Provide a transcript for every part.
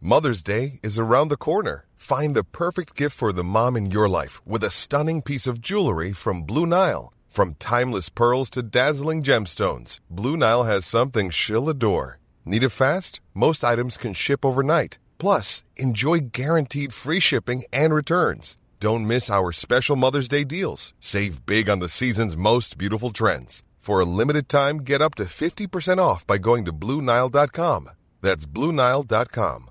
Mother's Day is around the corner. Find the perfect gift for the mom in your life with a stunning piece of jewelry from Blue Nile. From timeless pearls to dazzling gemstones, Blue Nile has something she'll adore. Need it fast? Most items can ship overnight. Plus, enjoy guaranteed free shipping and returns. Don't miss our special Mother's Day deals. Save big on the season's most beautiful trends. For a limited time, get up to 50% off by going to BlueNile.com. That's BlueNile.com.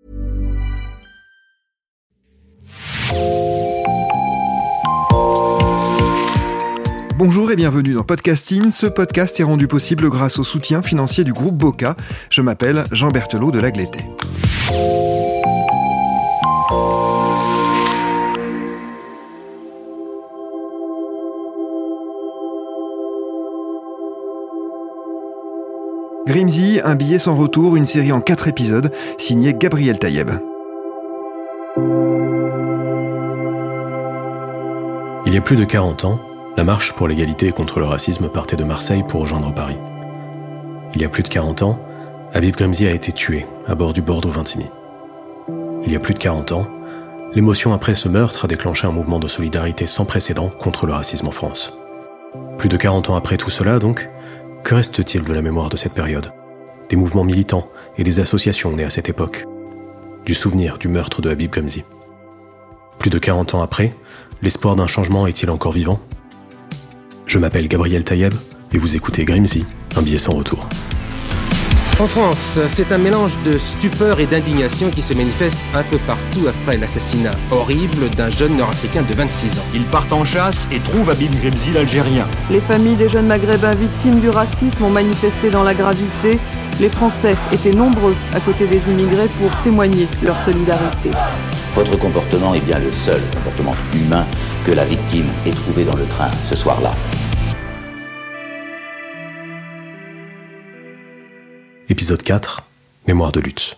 Bonjour et bienvenue dans Podcasting. Ce podcast est rendu possible grâce au soutien financier du groupe Boca. Je m'appelle Jean Berthelot de Lagleté. Grimsy, un billet sans retour, une série en 4 épisodes, signée Gabriel Taïeb. Il y a plus de 40 ans, la marche pour l'égalité et contre le racisme partait de Marseille pour rejoindre Paris. Il y a plus de 40 ans, Habib Grimsy a été tué à bord du Bordeaux Vintimille. Il y a plus de 40 ans, l'émotion après ce meurtre a déclenché un mouvement de solidarité sans précédent contre le racisme en France. Plus de 40 ans après tout cela, donc, que reste-t-il de la mémoire de cette période ? Des mouvements militants et des associations nées à cette époque. Du souvenir du meurtre de Habib Grimsy. Plus de 40 ans après, l'espoir d'un changement est-il encore vivant ? Je m'appelle Gabriel Taïeb et vous écoutez Grimsy, un billet sans retour. En France, c'est un mélange de stupeur et d'indignation qui se manifeste un peu partout après l'assassinat horrible d'un jeune Nord-Africain de 26 ans. Ils partent en chasse et trouvent Habib Grimsy, l'Algérien. Les familles des jeunes maghrébins victimes du racisme ont manifesté dans la gravité. Les Français étaient nombreux à côté des immigrés pour témoigner leur solidarité. Votre comportement est bien le seul comportement humain que la victime ait trouvé dans le train ce soir-là. Épisode 4, Mémoire de lutte.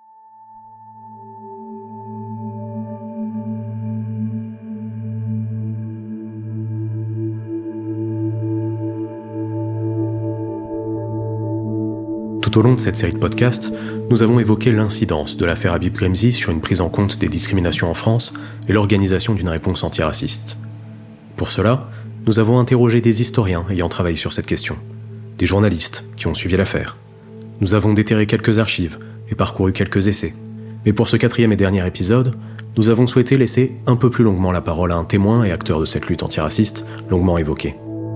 Tout au long de cette série de podcasts, nous avons évoqué l'incidence de l'affaire Habib Grimsy sur une prise en compte des discriminations en France et l'organisation d'une réponse antiraciste. Pour cela, nous avons interrogé des historiens ayant travaillé sur cette question, des journalistes qui ont suivi l'affaire. Nous avons déterré quelques archives et parcouru quelques essais. Mais pour ce 4e et dernier épisode, nous avons souhaité laisser un peu plus longuement la parole à un témoin et acteur de cette lutte antiraciste, longuement évoquée.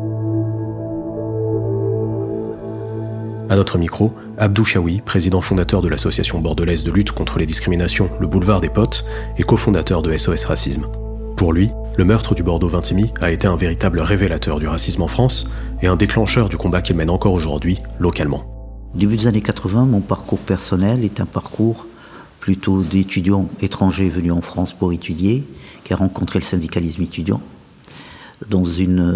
À notre micro, Abdou Chaoui, président fondateur de l'association bordelaise de lutte contre les discriminations Le Boulevard des Potes et cofondateur de SOS Racisme. Pour lui, le meurtre du Bordeaux Vintimille a été un véritable révélateur du racisme en France et un déclencheur du combat qu'il mène encore aujourd'hui, localement. Début des années 80, mon parcours personnel est un parcours plutôt d'étudiant étranger venu en France pour étudier, qui a rencontré le syndicalisme étudiant dans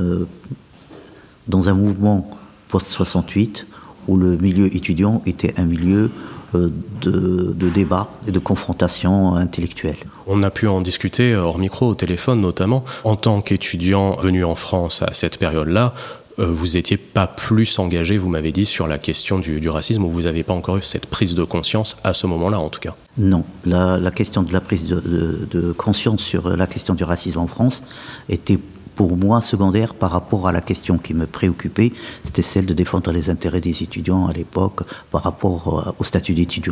un mouvement post-68 où le milieu étudiant était un milieu de débat et de confrontation intellectuelle. On a pu en discuter hors micro, au téléphone notamment. En tant qu'étudiant venu en France à cette période-là, vous n'étiez pas plus engagé, vous m'avez dit, sur la question du racisme, ou vous n'avez pas encore eu cette prise de conscience à ce moment-là, en tout cas. Non, la question de la prise de conscience sur la question du racisme en France était pour moi secondaire par rapport à la question qui me préoccupait, c'était celle de défendre les intérêts des étudiants à l'époque par rapport au statut d'étudiant.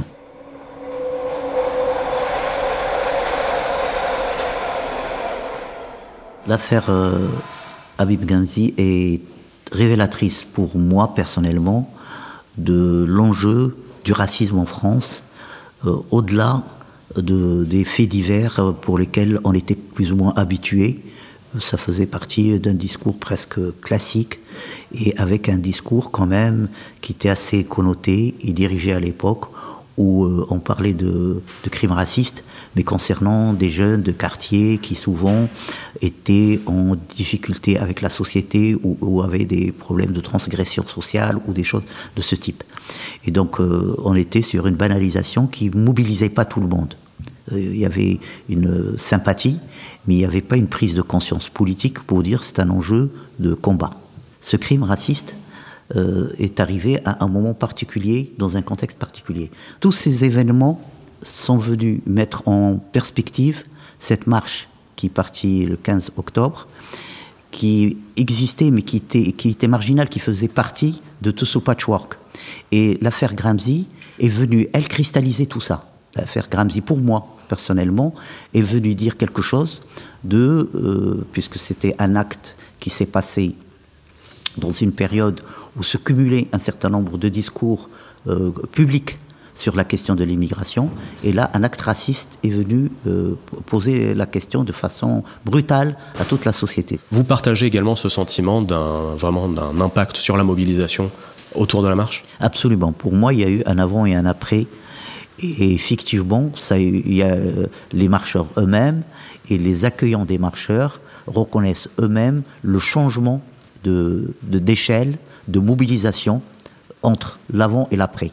L'affaire Habib Grimsy est révélatrice pour moi personnellement de l'enjeu du racisme en France, au-delà des faits divers pour lesquels on était plus ou moins habitué. Ça faisait partie d'un discours presque classique et avec un discours quand même qui était assez connoté et dirigé à l'époque où on parlait de crimes racistes, mais concernant des jeunes de quartier qui souvent étaient en difficulté avec la société ou avaient des problèmes de transgression sociale ou des choses de ce type. Et donc on était sur une banalisation qui mobilisait pas tout le monde. Il y avait une sympathie, mais il n'y avait pas une prise de conscience politique pour dire c'est un enjeu de combat. Ce crime raciste est arrivé à un moment particulier, dans un contexte particulier. Tous ces événements sont venus mettre en perspective cette marche qui est partie le 15 octobre, qui existait mais qui était marginale, qui faisait partie de tout ce patchwork. Et l'affaire Gramsci est venue, elle, cristalliser tout ça. L'affaire Gramsci, pour moi, personnellement, est venue dire quelque chose puisque c'était un acte qui s'est passé dans une période où se cumulaient un certain nombre de discours publics sur la question de l'immigration, et là, un acte raciste est venu poser la question de façon brutale à toute la société. Vous partagez également ce sentiment d'un impact sur la mobilisation autour de la marche ? Absolument. Pour moi, il y a eu un avant et un après, et effectivement, il y a les marcheurs eux-mêmes et les accueillants des marcheurs reconnaissent eux-mêmes le changement d'échelle, de mobilisation entre l'avant et l'après.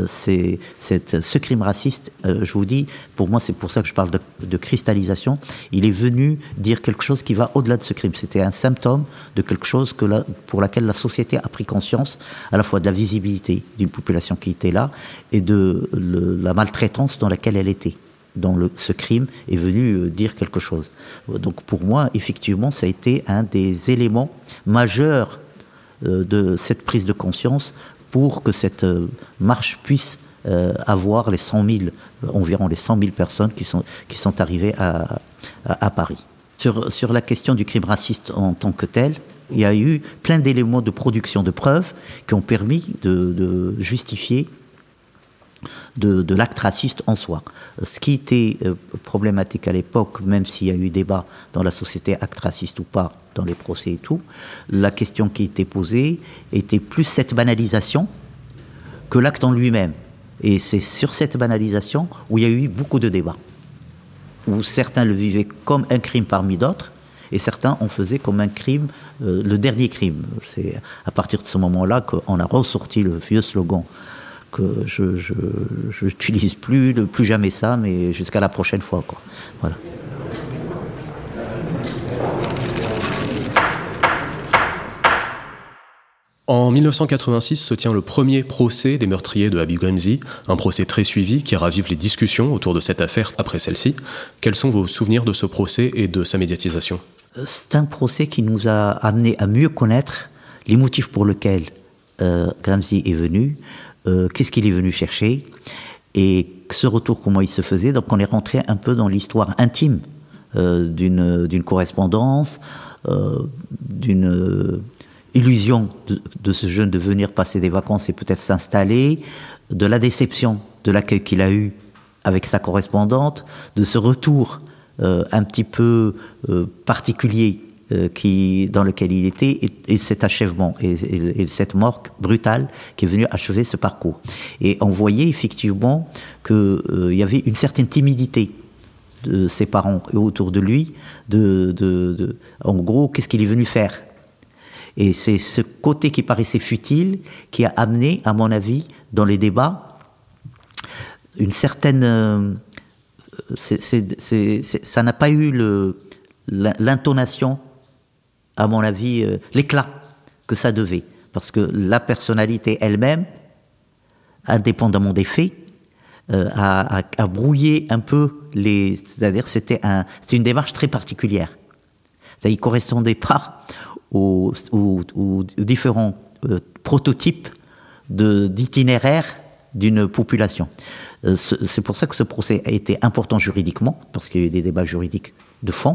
Ce crime raciste, je vous dis, pour moi, c'est pour ça que je parle de cristallisation, il est venu dire quelque chose qui va au-delà de ce crime. C'était un symptôme de quelque chose pour laquelle la société a pris conscience, à la fois de la visibilité d'une population qui était là et de la maltraitance dans laquelle elle était. Ce crime est venu dire quelque chose. Donc pour moi, effectivement, ça a été un des éléments majeurs de cette prise de conscience pour que cette marche puisse avoir environ les 100 000 personnes qui sont arrivées à Paris. Sur la question du crime raciste en tant que tel, il y a eu plein d'éléments de production de preuves qui ont permis de justifier de l'acte raciste en soi. Ce qui était problématique à l'époque, même s'il y a eu débat dans la société, acte raciste ou pas, dans les procès et tout, la question qui était posée était plus cette banalisation que l'acte en lui-même. Et c'est sur cette banalisation où il y a eu beaucoup de débats, où certains le vivaient comme un crime parmi d'autres, et certains en faisaient comme un crime, le dernier crime. C'est à partir de ce moment-là qu'on a ressorti le vieux slogan que je n'utilise plus jamais ça, mais jusqu'à la prochaine fois, quoi. Voilà. En 1986 se tient le premier procès des meurtriers de Habib Grimzi, un procès très suivi qui ravive les discussions autour de cette affaire après celle-ci. Quels sont vos souvenirs de ce procès et de sa médiatisation ? C'est un procès qui nous a amené à mieux connaître les motifs pour lesquels Grimzi est venu, qu'est-ce qu'il est venu chercher, et ce retour, comment il se faisait. Donc on est rentré un peu dans l'histoire intime d'une correspondance, d'une illusion de ce jeune de venir passer des vacances et peut-être s'installer, de la déception de l'accueil qu'il a eu avec sa correspondante, de ce retour un petit peu particulier dans lequel il était, et cet achèvement, et cette mort brutale qui est venue achever ce parcours. Et on voyait effectivement qu'il y avait une certaine timidité de ses parents autour de lui, en gros, qu'est-ce qu'il est venu faire ? Et c'est ce côté qui paraissait futile qui a amené, à mon avis, dans les débats, une certaine... ça n'a pas eu l'intonation, à mon avis, l'éclat que ça devait. Parce que la personnalité elle-même, indépendamment des faits, a brouillé un peu c'est-à-dire c'était une démarche très particulière. Ça ne correspondait pas aux différents prototypes d'itinéraire d'une population. C'est pour ça que ce procès a été important juridiquement, parce qu'il y a eu des débats juridiques de fond.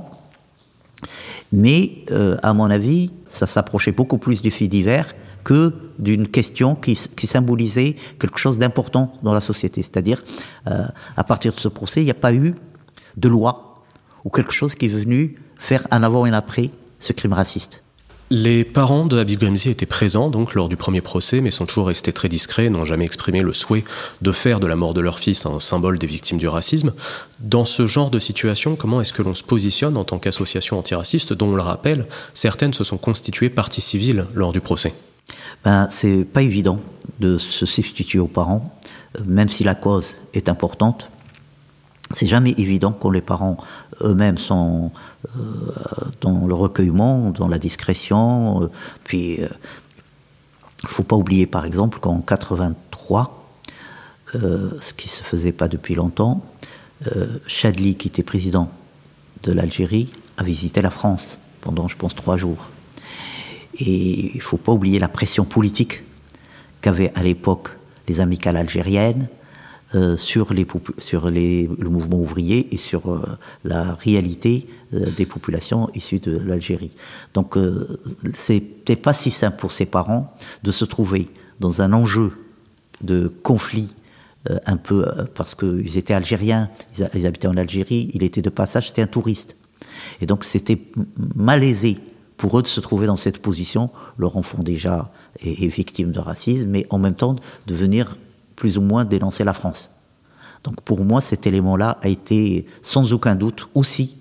Mais, à mon avis, ça s'approchait beaucoup plus du fait divers que d'une question qui symbolisait quelque chose d'important dans la société. C'est-à-dire, à partir de ce procès, il n'y a pas eu de loi ou quelque chose qui est venu faire un avant et un après ce crime raciste. Les parents de Habib Grimzi étaient présents donc lors du premier procès, mais sont toujours restés très discrets, n'ont jamais exprimé le souhait de faire de la mort de leur fils un symbole des victimes du racisme. Dans ce genre de situation, comment est-ce que l'on se positionne en tant qu'association antiraciste, dont on le rappelle, certaines se sont constituées partie civile lors du procès ? C'est pas évident de se substituer aux parents, même si la cause est importante. C'est jamais évident quand les parents eux-mêmes sont dans le recueillement, dans la discrétion. Puis, faut pas oublier, par exemple, qu'en 83, ce qui ne se faisait pas depuis longtemps. Chadli, qui était président de l'Algérie, a visité la France pendant, je pense, 3 jours. Et il ne faut pas oublier la pression politique qu'avaient à l'époque les amicales algériennes sur le mouvement ouvrier et sur la réalité des populations issues de l'Algérie. Donc c'était pas si simple pour ses parents de se trouver dans un enjeu de conflit un peu, parce qu'ils étaient algériens, ils habitaient en Algérie, il était de passage, c'était un touriste. Et donc c'était malaisé pour eux de se trouver dans cette position. Leur enfant déjà est victime de racisme, mais en même temps de venir plus ou moins dénoncer la France. Donc pour moi, cet élément-là a été sans aucun doute aussi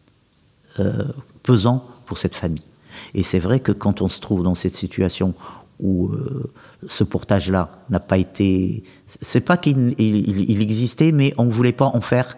pesant pour cette famille. Et c'est vrai que quand on se trouve dans cette situation où ce portage-là n'a pas été... C'est pas qu'il existait, mais on ne voulait pas en faire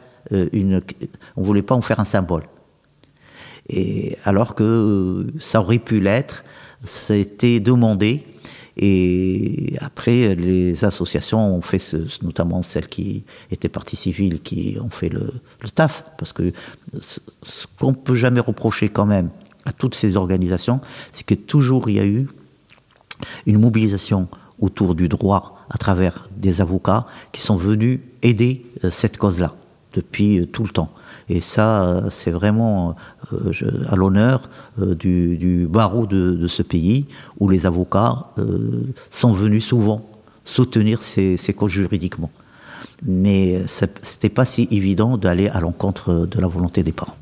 un symbole. Et alors que ça aurait pu l'être, c'était demandé. Et après, les associations ont fait, notamment celles qui étaient partie civile, qui ont fait le taf. Parce que ce qu'on ne peut jamais reprocher quand même à toutes ces organisations, c'est que toujours il y a eu une mobilisation autour du droit à travers des avocats qui sont venus aider cette cause-là depuis tout le temps. Et ça, c'est vraiment à l'honneur du barreau de ce pays, où les avocats sont venus souvent soutenir ces causes juridiquement. Mais c'était pas si évident d'aller à l'encontre de la volonté des parents.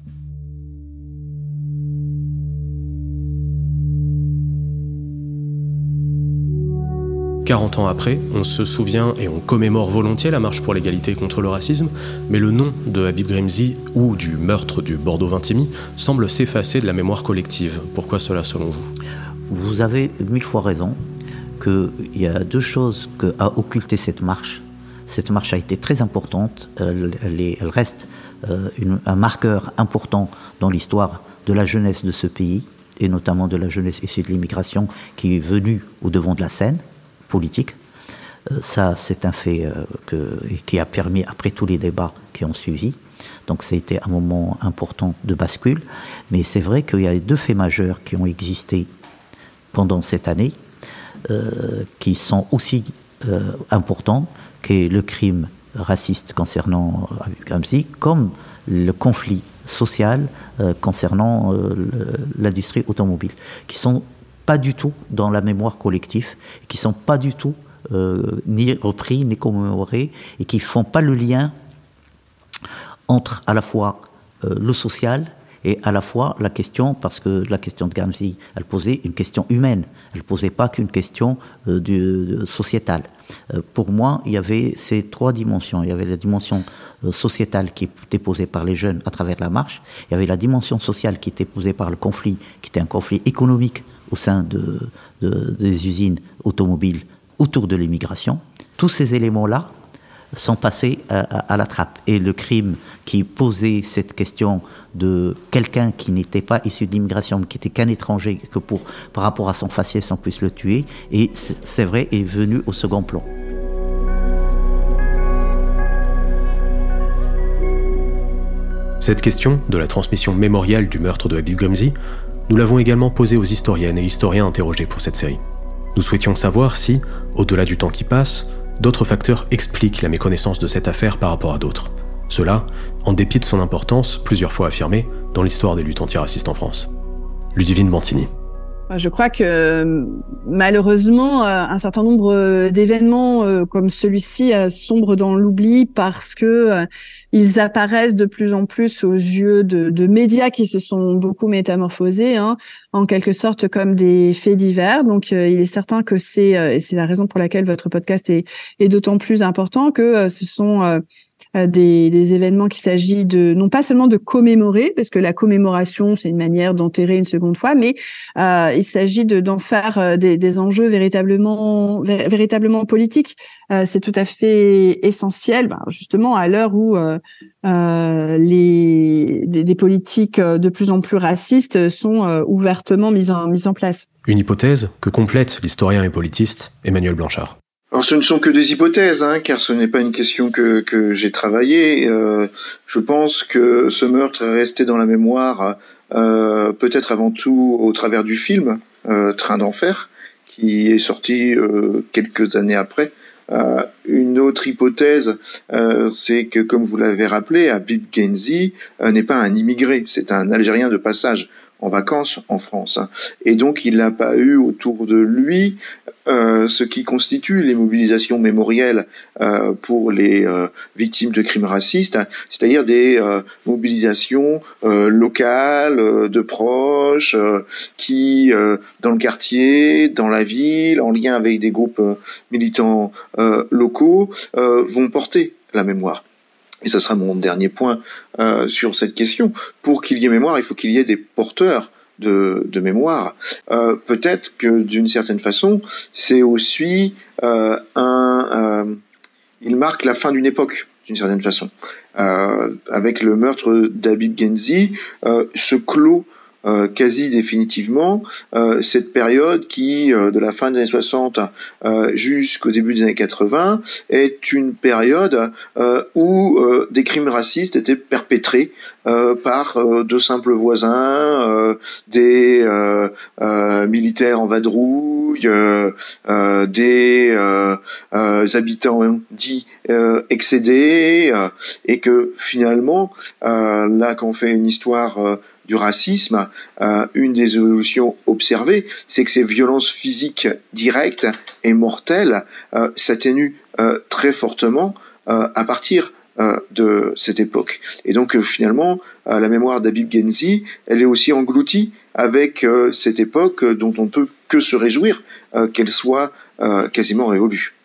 « 40 ans après, on se souvient et on commémore volontiers la marche pour l'égalité contre le racisme, mais le nom de Habib Grimzi ou du meurtre du Bordeaux-Vintimille semble s'effacer de la mémoire collective. Pourquoi cela selon vous ? Vous avez 1000 fois raison qu'il y a 2 choses qu'a occulté cette marche. Cette marche a été très importante, elle reste un marqueur important dans l'histoire de la jeunesse de ce pays, et notamment de la jeunesse issue de l'immigration qui est venue au devant de la scène politique. Ça, c'est un fait qui a permis, après tous les débats qui ont suivi, donc ça a été un moment important de bascule. Mais c'est vrai qu'il y a 2 faits majeurs qui ont existé pendant cette année, qui sont aussi importants, qui est le crime raciste concernant Habib Grimzi, comme le conflit social concernant l'industrie automobile, qui sont pas du tout dans la mémoire collective, qui sont pas du tout ni repris, ni commémorés, et qui font pas le lien entre à la fois le social et à la fois la question, parce que la question de Grimzi, elle posait une question humaine, elle posait pas qu'une question sociétale. Pour moi, il y avait ces 3 dimensions. Il y avait la dimension sociétale qui était posée par les jeunes à travers la marche, il y avait la dimension sociale qui était posée par le conflit, qui était un conflit économique au sein des usines automobiles autour de l'immigration. Tous ces éléments-là sont passés à la trappe. Et le crime qui posait cette question de quelqu'un qui n'était pas issu de l'immigration, mais qui n'était qu'un étranger, que par rapport à son faciès, on puisse le tuer, et c'est vrai, est venu au second plan. Cette question de la transmission mémorielle du meurtre de Habib Grimzi, nous l'avons également posée aux historiennes et historiens interrogés pour cette série. Nous souhaitions savoir si, au-delà du temps qui passe, d'autres facteurs expliquent la méconnaissance de cette affaire par rapport à d'autres. Cela, en dépit de son importance, plusieurs fois affirmée, dans l'histoire des luttes antiracistes en France. Ludivine Bantini. Je crois que malheureusement, un certain nombre d'événements comme celui-ci sombrent dans l'oubli parce que ils apparaissent de plus en plus aux yeux de médias qui se sont beaucoup métamorphosés, en quelque sorte comme des faits divers. Donc, il est certain que et c'est la raison pour laquelle votre podcast est d'autant plus important, que ce sont des événements qu'il s'agit non pas seulement de commémorer, parce que la commémoration, c'est une manière d'enterrer une seconde fois, mais il s'agit d'en faire des enjeux véritablement politiques. C'est tout à fait essentiel, justement à l'heure où des politiques de plus en plus racistes sont ouvertement mises en place. Une hypothèse que complète l'historien et politiste Emmanuel Blanchard. Alors ce ne sont que des hypothèses, car ce n'est pas une question que j'ai travaillée. Je pense que ce meurtre est resté dans la mémoire peut-être avant tout au travers du film Train d'enfer, qui est sorti quelques années après. Une autre hypothèse, c'est que, comme vous l'avez rappelé, Habib Genzi n'est pas un immigré, c'est un Algérien de passage en vacances en France. Et donc, il n'a pas eu autour de lui ce qui constitue les mobilisations mémorielles pour les victimes de crimes racistes, c'est-à-dire des mobilisations locales, de proches, qui, dans le quartier, dans la ville, en lien avec des groupes militants locaux, vont porter la mémoire. Et ça sera mon dernier point sur cette question. Pour qu'il y ait mémoire, il faut qu'il y ait des porteurs de mémoire. Peut-être que d'une certaine façon, c'est aussi il marque la fin d'une époque, d'une certaine façon. Avec le meurtre d'Habib Genzi, se clôt quasi définitivement cette période qui, de la fin des années 60 jusqu'au début des années 80, est une période où des crimes racistes étaient perpétrés par de simples voisins, des militaires en vadrouille, des habitants dits excédés, et que finalement, là qu'on fait une histoire du racisme, une des évolutions observées, c'est que ces violences physiques directes et mortelles s'atténuent très fortement à partir de cette époque. Et donc finalement, la mémoire d'Habib Genzi, elle est aussi engloutie avec cette époque dont on ne peut que se réjouir qu'elle soit quasiment révolue.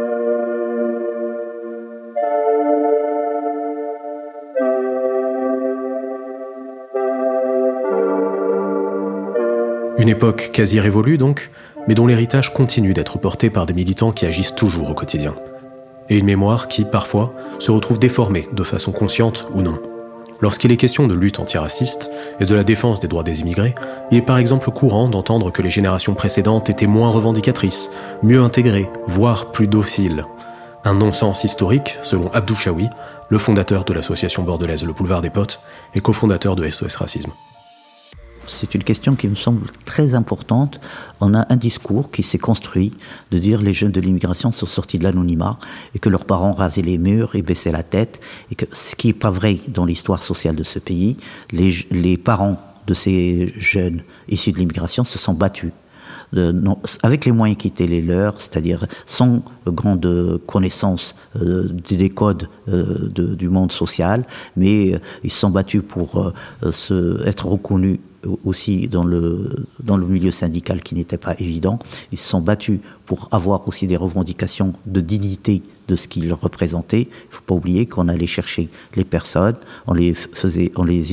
Une époque quasi révolue donc, mais dont l'héritage continue d'être porté par des militants qui agissent toujours au quotidien. Et une mémoire qui, parfois, se retrouve déformée de façon consciente ou non. Lorsqu'il est question de lutte antiraciste et de la défense des droits des immigrés, il est par exemple courant d'entendre que les générations précédentes étaient moins revendicatrices, mieux intégrées, voire plus dociles. Un non-sens historique, selon Abdou Chaoui, le fondateur de l'association bordelaise Le Boulevard des Potes et cofondateur de SOS Racisme. C'est une question qui me semble très importante. On a un discours qui s'est construit de dire les jeunes de l'immigration sont sortis de l'anonymat et que leurs parents rasaient les murs et baissaient la tête, et que ce qui n'est pas vrai dans l'histoire sociale de ce pays, les parents de ces jeunes issus de l'immigration se sont battus. Avec les moyens qui étaient les leurs, c'est-à-dire sans grande connaissance des codes du monde social, mais ils se sont battus pour être reconnus aussi dans le milieu syndical qui n'était pas évident. Ils se sont battus pour avoir aussi des revendications de dignité de ce qu'ils représentaient. Il ne faut pas oublier qu'on allait chercher les personnes, on les faisait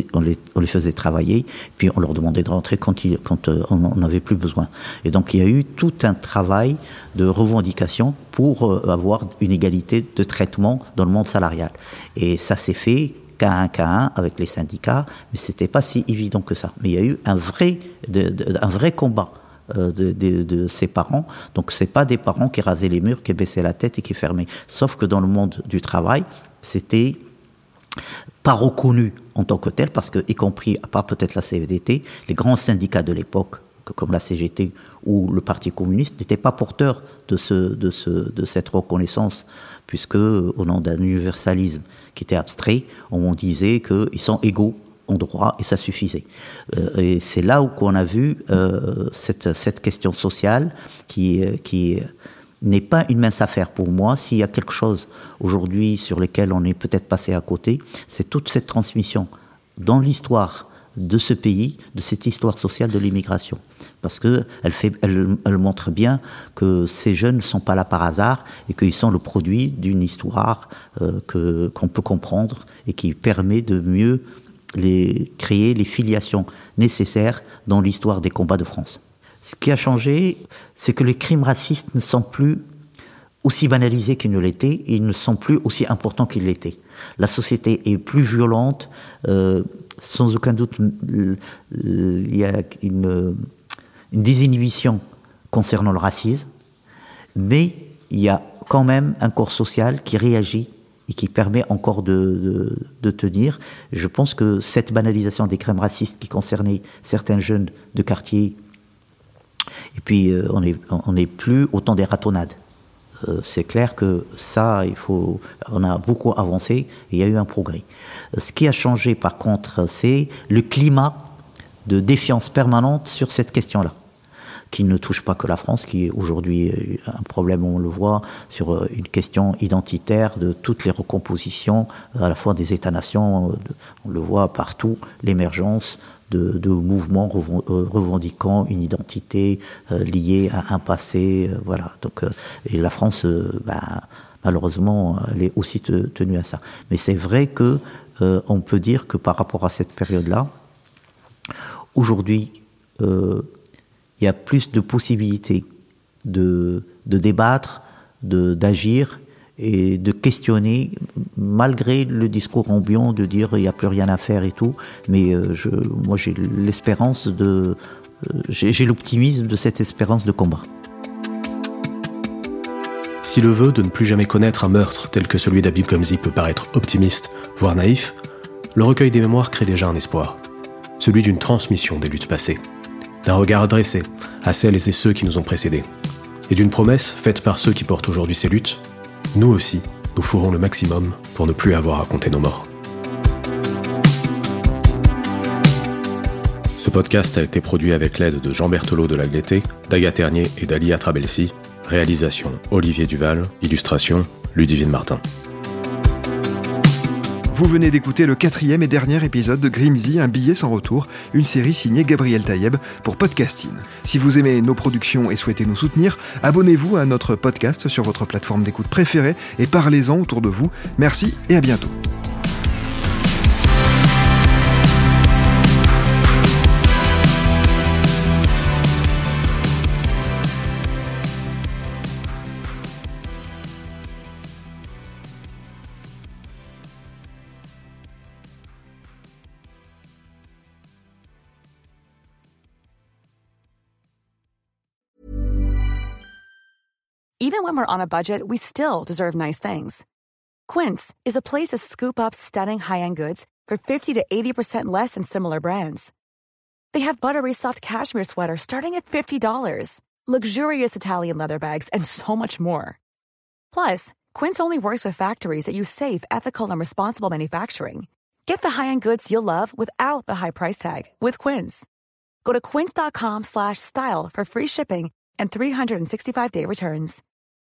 travailler, puis on leur demandait de rentrer quand on n'avait plus besoin. Et donc il y a eu tout un travail de revendication pour avoir une égalité de traitement dans le monde salarial. Et ça s'est fait qu'à un avec les syndicats, mais c'était pas si évident que ça. Mais il y a eu un vrai combat de ses parents. Donc c'est pas des parents qui rasaient les murs, qui baissaient la tête et qui fermaient. Sauf que dans le monde du travail, c'était pas reconnu en tant que tel, parce que, y compris, à part peut-être la CFDT, les grands syndicats de l'époque, comme la CGT ou le Parti communiste, n'étaient pas porteurs de cette reconnaissance, puisque au nom d'un universalisme qui était abstrait, on disait qu'ils sont égaux en droit et ça suffisait. Et c'est là où on a vu cette question sociale qui n'est pas une mince affaire pour moi. S'il y a quelque chose aujourd'hui sur lequel on est peut-être passé à côté, c'est toute cette transmission dans l'histoire de ce pays, de cette histoire sociale de l'immigration. Parce qu'elle montre bien que ces jeunes ne sont pas là par hasard et qu'ils sont le produit d'une histoire qu'on peut comprendre et qui permet de mieux créer les filiations nécessaires dans l'histoire des combats de France. Ce qui a changé, c'est que les crimes racistes ne sont plus aussi banalisés qu'ils ne l'étaient et ils ne sont plus aussi importants qu'ils l'étaient. La société est plus violente, sans aucun doute, il y a une désinhibition concernant le racisme, mais il y a quand même un corps social qui réagit et qui permet encore de tenir. Je pense que cette banalisation des crimes racistes qui concernait certains jeunes de quartier, et puis on n'est plus au temps des ratonnades. C'est clair que ça, on a beaucoup avancé et il y a eu un progrès. Ce qui a changé par contre, c'est le climat de défiance permanente sur cette question-là, qui ne touche pas que la France, qui est aujourd'hui un problème, on le voit, sur une question identitaire de toutes les recompositions, à la fois des États-nations, on le voit partout, l'émergence de mouvements revendiquant une identité liée à un passé, voilà. Donc, et la France, malheureusement, elle est aussi tenue à ça. Mais c'est vrai que on peut dire que par rapport à cette période-là, aujourd'hui, il y a plus de possibilités de débattre, d'agir et de questionner, malgré le discours ambiant de dire il n'y a plus rien à faire et tout. Mais moi, j'ai l'espérance j'ai l'optimisme de cette espérance de combat. Si le vœu de ne plus jamais connaître un meurtre tel que celui d'Habib Gremzi peut paraître optimiste, voire naïf, le recueil des mémoires crée déjà un espoir, celui d'une transmission des luttes passées, d'un regard adressé à celles et ceux qui nous ont précédés, et d'une promesse faite par ceux qui portent aujourd'hui ces luttes. Nous aussi, nous ferons le maximum pour ne plus avoir à compter nos morts. Ce podcast a été produit avec l'aide de Jean Berthelot de Lagleté, d'Agathe Ternier et d'Alia Trabelsi. Réalisation Olivier Duval, illustration Ludivine Martin. Vous venez d'écouter le 4e et dernier épisode de Gremzi, un billet sans retour, une série signée Gabriel Taïeb pour Podcasting. Si vous aimez nos productions et souhaitez nous soutenir, abonnez-vous à notre podcast sur votre plateforme d'écoute préférée et parlez-en autour de vous. Merci et à bientôt. Even when we're on a budget, we still deserve nice things. Quince is a place to scoop up stunning high-end goods for 50 to 80% less than similar brands. They have buttery soft cashmere sweaters starting at $50, luxurious Italian leather bags, and so much more. Plus, Quince only works with factories that use safe, ethical, and responsible manufacturing. Get the high-end goods you'll love without the high price tag with Quince. Go to quince.com/style for free shipping and 365-day returns.